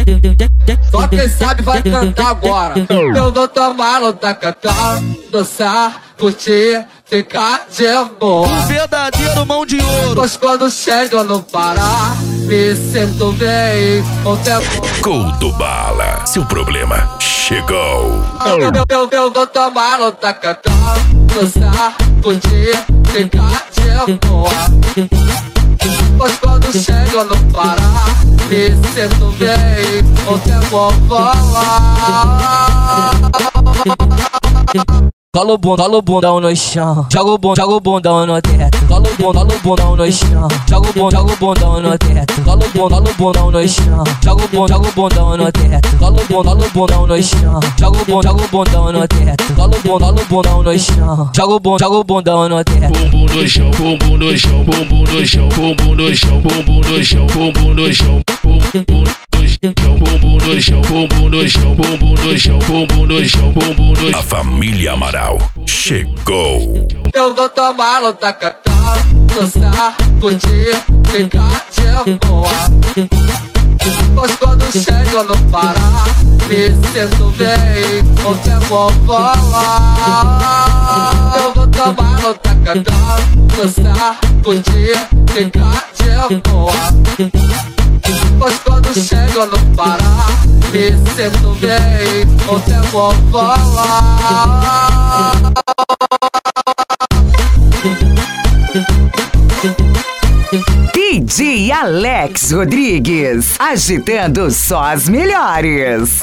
Só quem sabe vai cantar agora. Eu vou tomar no tacacá, dançar, curtir, ficar de boa. Um verdadeiro mão de ouro. Pois quando chego no Pará, me sinto bem com tempo. Gol do Bala, seu problema chegou. Eu vou tomar no tacacá, dançar, curtir, ficar de boa. Pois quando chego no Pará, me sinto bem com tempo voa. Cola o bundão no chão, joga o bundão no teto. Cola o bundão no chão, joga o bundão no teto. Cola o bundão no chão, joga o bundão no teto. Cola o bundão no chão, joga o bundão no teto. Cola o bundão no chão, joga o bundão no teto. Bumbum no chão, bumbum no chão, bumbum no chão, bumbum no chão, bumbum no chão, bumbum no chão, bumbum no chão, bumbum no chão, bumbum no chão, bumbum no chão, bumbum no chão. A família Amaral chegou. Eu vou tomar no tacacá, dançar, curtir, ficar de boa. Pois quando chego no Pará, me sinto bem com tempo voa. Eu vou tomar no tacacá, dançar, curtir, ficar de boa. Pois quando chego no Pará, me sinto bem com tempo voa. DJ Alex Rodrigues, agitando só as melhores.